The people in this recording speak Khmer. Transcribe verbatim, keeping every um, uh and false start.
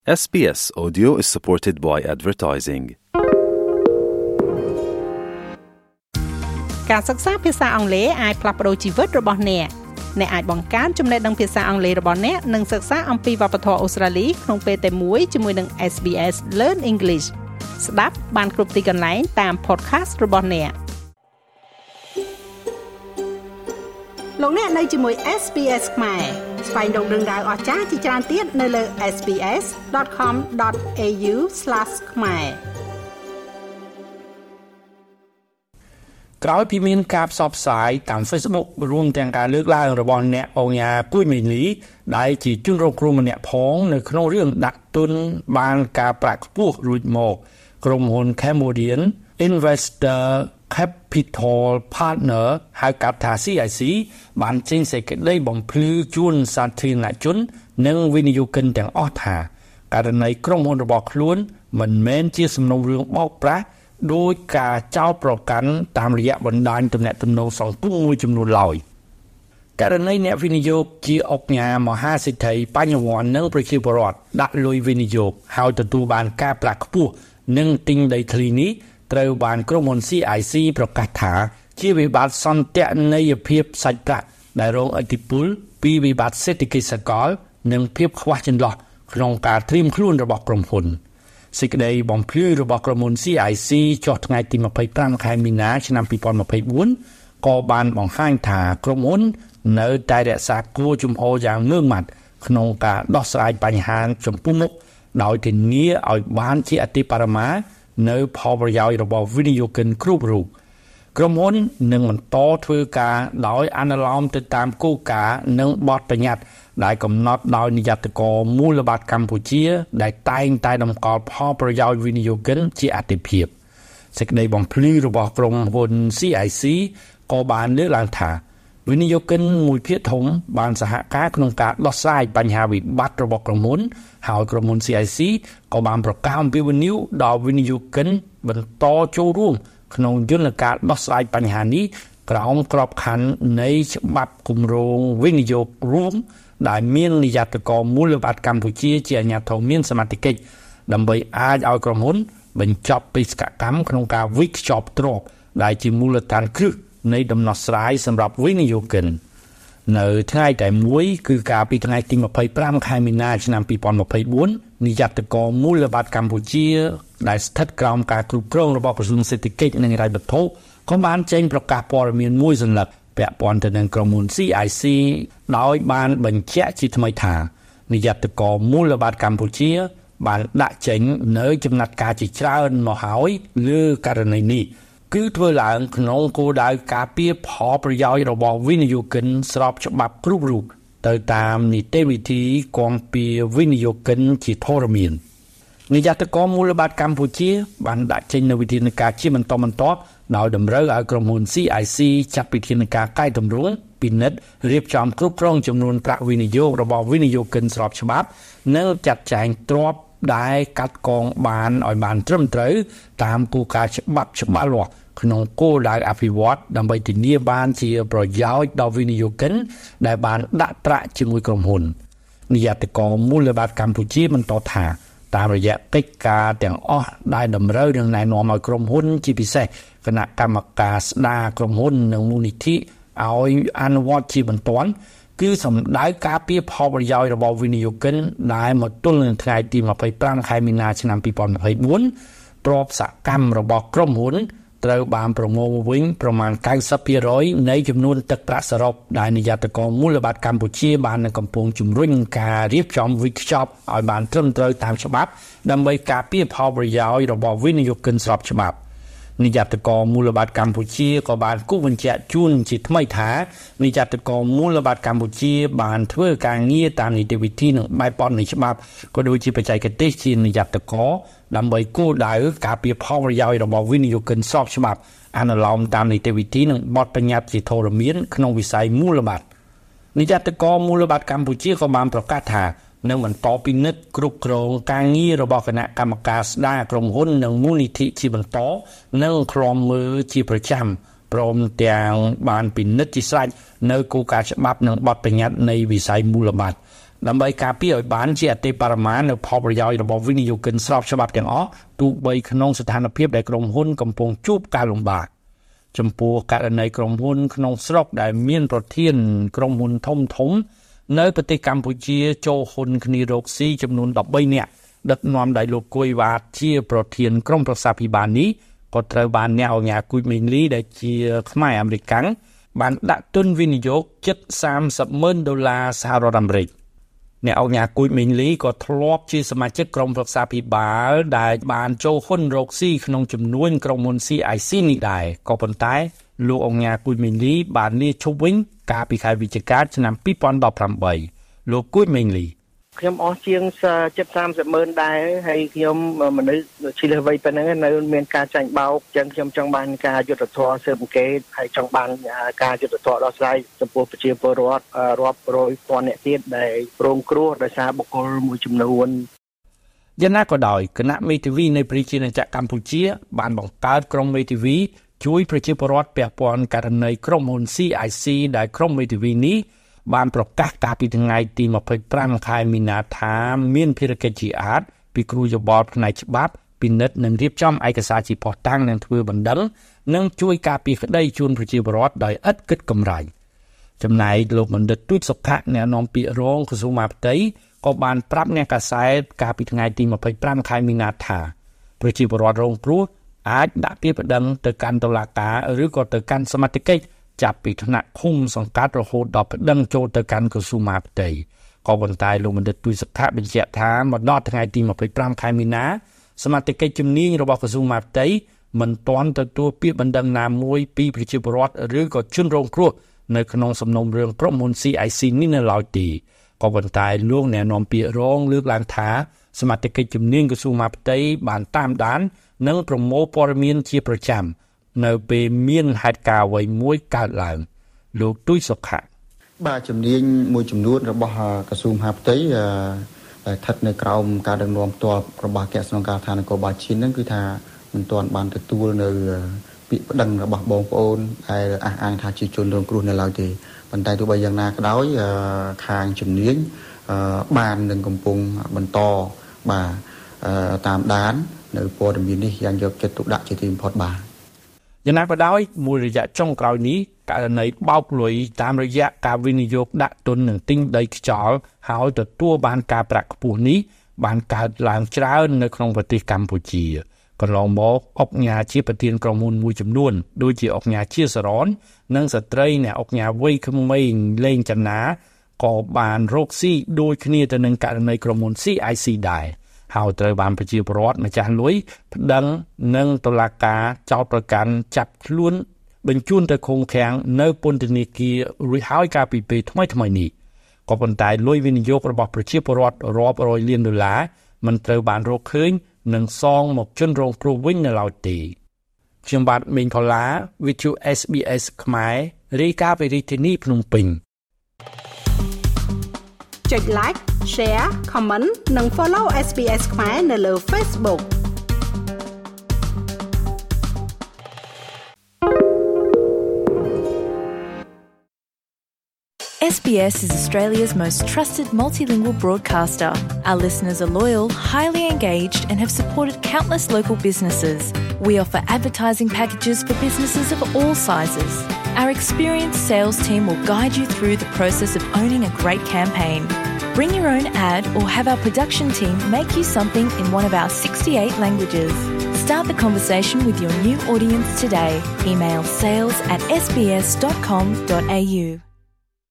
เอส บี เอส Audio is supported by advertising. ការសិក្សាភាសាអង់គ្លេសអាចផ្លាស់ប្ដូរជីវិតរបស់អ្នកអ្នកអាចបង្កើនចំណេះដឹងភាសាអង់គ្លេសរបស់អ្នកនិងសិក្សាអំពីវប្បធម៌អូស្ត្រាលីក្នុងពេលតែមួយជាមួយនឹង เอส บี เอสLearn English ស្ដាប់បានគ្រប់ទីកន្លែងតាម podcast របស់អ្នកលោកអ្នកនៅជាមួយ เอส บี เอส ខ្មែរស្វែងរកដឹងដៅអស្ចារ្យជាច្រើនទៀតនៅលើ เอส บี เอส ដอท com ដอท เอ ยู ស្លាស ខ្មែរក្រោយពីមានការផ្សព្វផ្សាយតាម Facebook រួមទាំងការលើកឡើងរបស់អ្នកអង្គការគួយមីលីដែលជាជនរងគ្រោះម្នាក់ផងនៅក្នុងរឿងដាក់ទុនបានការប្រាក់ខ្ពស់រួចមកក្រុមហ៊ុន Cambodian Investor Capital Partner ហៅកាត់ថា ซี ไอ ซี បានចេញសេចក្តីបំភ្លឺជូនសាធារណជននិងវិនិយោគិនទាំងអស់ថាករណីក្រុមហ៊ុនរបស់ខ្លួនមិនមែនជាសំណុំរឿងបោកប្រាស់ដោយការចោទប្រកាន់តាមរយៈបណ្ដាញទំនាក់ទំនងសង្គមមួយចំនួនឡើយករណីអ្នកវិនិយោគជាអង្គការមហាសេដ្ឋីបញ្ញវន្តនិងប្រជាពលរដ្ឋដាក់លុយវិនិយោគហើយទទួលបានការប្រាក់ខ្ពស់និងទិញដីធ្លីនេះត្រូវបានក្រុមហ៊ុន ซี ไอ ซี ប្រកាសថាជាវិបត្តិសន្តិនិកភាពសាច់ប្រាក់ដែលរងឥទ្ធិពលពីវិបត្តិសេដ្ឋកិច្ចសកលនិងភាពខ្វះចន្លោះក្នុងការត្រៀមខ្លួនរបស់ក្រុមហ៊ុនសេចក្តីបំភ្លឺរបស់ក្រុមហ៊ុន ซี ไอ ซี ចុះថ្ងៃទីម្ភៃប្រាំខែមីនាឆ្នាំពីរពាន់ម្ភៃបួនក៏បានបង្ហាញថាក្រុមហ៊ុននៅតែរក្សាគោលជំហរយ៉ាងម៉ឺងម៉ាត់ក្នុងការដោះស្រាយបញ្ហាចំពោះមុខដោយធានាឲ្យបានជាអតិបរមានៅផលប្រយោជន៍របស់វិនិយោគិនគ្រប់រូបក្រុមហ៊ុននឹងបន្តធ្វើការដោយអនុលោមទៅតាមគោលការណ៍និងបទបញ្ញត្តិដែលកំណត់ដោយនាយកដ្ឋានមូលបត្រកម្ពុជាដែលតែងតែតម្កល់ផលប្រយោជន៍វិនិយោគិនជាអាទិភាពសេចក្តីបំភ្លឺរបស់ក្រុមហ៊ុន ซี ไอ ซี ក៏បានលើកឡើងថាវិនិយោគិនមួយភាគធំបានសហការក្នុងការដោះស្រាយបញ្ហាវិបត្តិរបស់ក្រុមហ៊ុនហើយក្រុមហ៊ុន ซี ไอ ซี ក៏បានប្រកាសអំពាវនាវដល់វិនិយោគិនបន្តចូលរួមក្នុងយន្តការដោះស្រាយបញ្ហានេះក្រោមក្របខ័ណ្ឌនៃច្បាប់គម្រោងវិនិយោគរួមដែលមាននាយកដ្ឋានមូលបត្រកម្ពុជាជាអាជ្ញាធរមានសមត្ថកិច្ចដើម្បីអាចឲ្យក្រុមហ៊ុនបញ្ចប់បេសកកម្មក្នុងការវិកខ្ចប់ទ្រព្យដែលជាមូលដ្ឋានគ្រឹះនៃដំណោះស្រាយសម្រាប់វិនិយោគិននៅថ្ងៃតែមួយគឺកាលពីថ្ងៃទីម្ភៃប្រាំខែមីនាឆ្នាំពីរពាន់ម្ភៃបួននាយកដ្ឋានមូលបត្រកម្ពុជាដែលស្ថិតក្រោមការគ្រប់គ្រងរបស់ក្រសួងសេដ្ឋកិច្ចនិងហិរញ្ញវត្ថុក៏បានចេញប្រកាសព័ត៌មានមួយសន្លឹកពាក់ព័ន្ធទៅនឹងក្រុមហ៊ុន ซี ไอ ซี ដោយបានបញ្ជាក់ជាថ្មីថានាយកដ្ឋានមូលបត្រកម្ពុជាបានដាក់ចេញនៅចំណាត់ការជាច្រើនមកហើយលើករណីនេះគឺធ្វើឡើងក្នុងគោលដៅការពារផលប្រយោជន៍របស់វិនិយោគិនស្របច្បាប់គ្រប់រូបទៅតាមនីតិវិធីគាំពារវិនិយោគិនជាធរមាននាយកដ្ឋានមូលបត្រកម្ពុជាបានដាក់ចេញនូវវិធានការជាបន្តបន្ទាប់ដោយតម្រូវឲ្យក្រុមហ៊ុន ซี ไอ ซี ចាត់វិធានការកែតម្រង់ពិនិត្យរៀបចំគ្រប់គ្រងចំនួនប្រាក់វិនិយោគរបស់វិនិយោគិនស្របច្បាប់និងចាត់ចែងទ្រព្យដែលកាត់កងបានឲ្យបានត្រឹមត្រូវតាមគោលការណ៍ច្បាប់ច្បាស់លាស់ក្នុងគោលដៅអភិវឌ្ឍដើម្បីធានាបានជាប្រយោជន៍ដល់វិនិយោគិនដែលបានដាក់ប្រាក់ជាមួយក្រុមហ៊ុននាយកដ្ឋានមូលបត្រកម្ពុជាបន្តថាតាមរយៈកិច្ចការទាំងអស់ដែលតម្រូវនឹងណែនាំឲ្យក្រុមហ៊ុនជាពិសេសគណៈកម្មការស្ដារក្រុមហ៊ុននិងមូលនិធិឲ្យអនុវត្តជាបន្ទាន់គឺសម្ដៅការពារផលប្រយោជន៍របស់វិនិយោគិនដែលមកទល់នឹងថ្ងៃទីម្ភៃប្រាំខែមីនាឆ្នាំពីរពាន់ម្ភៃបួនទ្រព្យសកម្មរបស់ក្រុមហ៊ុនត្រូវបានប្រមូលវិញប្រមាណ 九十ភាគរយ នៃចំនួនទឹកប្រាក់សរុបដែលនាយកដ្ឋានមូលបត្រកម្ពុជាបាននឹងកំពុងជំរុញការរៀបចំវិកខ្ចប់ឲ្យបានត្រឹមត្រូវតាមច្បាប់ដើម្បីការពារផលប្រយោជន៍របស់វិនិយោគិនស្របច្បាប់នាយកដ្ឋានមូលបត្រកម្ពុជាក៏បានគូបញ្ជាក់ជូនជាថ្មីថានាយកដ្ឋានមូលបត្រកម្ពុជាបានធ្វើការងារតាមនីតិវិធីនិងបែបបទនៃច្បាប់ក៏ដូចជាបច្ចេកទេសជានាយកដ្ឋានដើម្បីគោលដៅការពារផលប្រយោជន៍របស់វិនិយោគិនស្របច្បាប់អនុលោមតាមនីតិវិធីនិងបទបញ្ញត្តិជាធរមានក្នុងវិស័យមូលបត្រនាយកដ្ឋានមូលបត្រកម្ពុជាក៏បានប្រកាសថានឹងបន្តពិនិត្យគ្រប់គ្រងការងាររបស់គណៈកម្មការស្ដារក្រុមហ៊ុននិងមូលនិធិជាបន្តនិងឃ្លាំមើលជាប្រចាំព្រមទាំងបានពិនិត្យជាស្រេចនៅគោលការណ៍ច្បាប់និងបទបញ្ញត្តិនៃវិស័យមូលបត្រដើម្បីការពារឲ្យបានជាអតិបរមានៅផលប្រយោជន៍របស់វិនិយោគិនស្របច្បាប់ទាំងអស់ទោះបីក្នុងស្ថានភាពដែលក្រុមហ៊ុនកំពុងជួបការលំបាកចំពោះករណីក្រុមហ៊ុនក្នុងស្រុកដែលមានប្រធានក្រុមហ៊ុនធំធំនៅប្រទេសកម្ពុជាចូលហ៊ុនគ្នារកស៊ីចំនួនដប់បីនាក់ដឹកនាំដោយលោកគួយវ៉ាតជាប្រធានក្រុមប្រឹក្សាភិបាលនេះក៏ត្រូវបានអ្នកអង្គការគូចមេងលីដែលជាខ្មែរអាមេរិកាំងបានដាក់ទុនវិនិយោគជិតសាមសិបម៉ឺនដុល្លារសហរដ្ឋអាមេរិកអ្នកអង្គការគូចមេងលីក៏ធ្លាប់ជាសមាជិកក្រុមប្រឹក្សាភិបាលដែលបានចូលហ៊ុនរកស៊ីក្នុងចំនួនក្រុមហ៊ុន ซี ไอ ซี នេះដែរក៏ប៉ុន្តែលោកអង្គការគូចមេងលីបានលាឈប់វិញកាលពីខែវិច្ឆិកាឆ្នាំពីរពាន់ដប់ប្រាំបីលោកគូចមេងលីខ្ញុំអស់ជាងជិតសាមសិបម៉ឺនដែរហើយខ្ញុំមនុស្សឈីលះវ័យប៉ុណ្ណឹងនៅមានការចាញ់បោកចឹងខ្ញុំចង់បានការយុត្តិធម៌ស៊ើបអង្កេតហើយចង់បានការយុត្តិធម៌ដោះស្រាយចំពោះប្រជាពលរដ្ឋរាប់រយពាន់អ្នកទៀតដែលរងគ្រោះដោយសារបុគ្គលមួយចំនួនយ៉ាងណាក៏ដោយគណៈមេធាវីនៃប្រជាណាចក្រកម្ពុជាបានបង្កើតក្រុមមេធាវីជួយប្រជាពលរដ្ឋពាក់ព័ន្ធករណីក្រុមហ៊ុន ซี ไอ ซี ដែលក្រុមមេធាវីនេះបានប្រកាសកាលពីថ្ងៃទីម្ភៃប្រាំខែមីនាថាមានភារកិច្ចជាអាចពីគ្រូយោបល់ផ្នែកច្បាប់ពិនិត្យនិងរៀបចំឯកសារជាភស្តុតាងនិងធ្វើបណ្ដឹងនិងជួយការពារក្តីជូនប្រជាពលរដ្ឋដោយឥតគិតកម្រៃចំណែកលោកបណ្ឌិតទូចសុខៈអ្នកនាំពាក្យរងក្រសួងមហាផ្ទៃក៏បានប្រាប់អ្នកកាសែតកាលពីថ្ងៃទីម្ភៃប្រាំខែមីនាថាប្រជាពលរដ្ឋរងគ្រោះអាចដាក់ពាក្យបណ្ដឹងទៅកាន់តុលាការឬក៏ទៅកាន់សមត្ថកិច្ចចាប់ពីថ្នាក់ឃុំសង្កាត់រហូតដល់ប្តឹងចូលទៅកាន់ក្រសួងមហាផ្ទៃក៏ប៉ុន្តែលោកបណ្ឌិតទូចសុខៈបញ្ជាក់ថាមកដល់ថ្ងៃទីម្ភៃប្រាំខែមីនាសមត្ថកិច្ចជំនាញរបស់ក្រសួងមហាផ្ទៃមិនទាន់ទទួលពាក្យបណ្ដឹងណាមួយពីប្រជាពលរដ្ឋឬក៏ជនរងគ្រោះនៅក្នុងសំណុំរឿងក្រុមហ៊ុន ซี ไอ ซี នេះនៅឡើយទេក៏ប៉ុន្តែលោកអ្នកនាំពាក្យរងលើកឡើងថាសមត្ថកិច្ចជំនាញក្រសួងមហាផ្ទៃបានតាមដាននិងប្រមូលព័ត៌មានជាប្រចាំនៅពេលមានហេតុការណ៍អ្វីមួយកើតឡើងលោកទូចសុខៈបាទជំនាញមួយចំនួនរបស់ក្រសួងមហាផ្ទៃដែលស្ថិតនៅក្រោមការដឹកនាំផ្ទាល់របស់អគ្គស្នងការដ្ឋាននគរបាលជាតិហ្នឹងគឺថាមិនទាន់បានទទួលនៅពាក្យប្តឹងរបស់បងប្អូនដែលអះអាងថាជាជនរងគ្រោះនៅឡើយទេប៉ុន្តែទោះបីយ៉ាងណាក៏ដោយខាងជំនាញបាននឹងកំពុងបន្តបាទតាមដាននៅព័ត៌មាននេះយ៉ាងយកចិត្តទុកដាក់ជាទីបំផុតបាទយ៉ាងណាក៏ដោយមួយរយៈចុងក្រោយនេះករណីបោកលុយតាមរយៈការវិនិយោគដាក់ទុននឹងទិញដីខ្យល់ហើយទទួលបានការប្រាក់ខ្ពស់នេះបានកើតឡើងច្រើននៅក្នុងប្រទេសកម្ពុជាកន្លងមកអុកញ៉ាជាប្រធានក្រុមហ៊ុនមួយចំនួនដូចជាអុកញ៉ាជាសរននិងស្ត្រីអ្នកអុកញ៉ាវ័យក្មេងលេងចនាក៏បានរកស៊ីដូចគ្នាទៅនឹងករណីក្រុមហ៊ុន ซี ไอ ซี ដែរហើយត្រូវបានប្រជាពលរដ្ឋម្ចាស់លុយប្តឹងនិងតុលាការចោទប្រកាន់ចាប់ខ្លួនបញ្ជូនទៅឃុំឃាំងនៅពន្ធនាគាររួចហើយកាលពីពេលថ្មីថ្មីនេះក៏ប៉ុន្តែលុយវិនិយោគរបស់ប្រជាពលរដ្ឋរាប់រយលានដុល្លារមិនត្រូវបានរកឃើញនិងសងមកជនរងគ្រោះវិញនៅឡើយទេខ្ញុំបាទមេងផល្លាវិទ្យុ เอส บี เอส ខ្មែររាយការណ៍ពីរាជធានីភ្នំពេញចុច like share comment និង follow เอส บี เอส ខ្មែរនៅលើ Facebook S B S is Australia's most trusted multilingual broadcaster. Our listeners are loyal, highly engaged, and have supported countless local businesses. We offer advertising packages for businesses of all sizes. Our experienced sales team will guide you through the process of owning a great campaign. Bring your own ad or have our production team make you something in one of our sixty-eight languages. Start the conversation with your new audience today. Email sales at s b s dot com dot a u.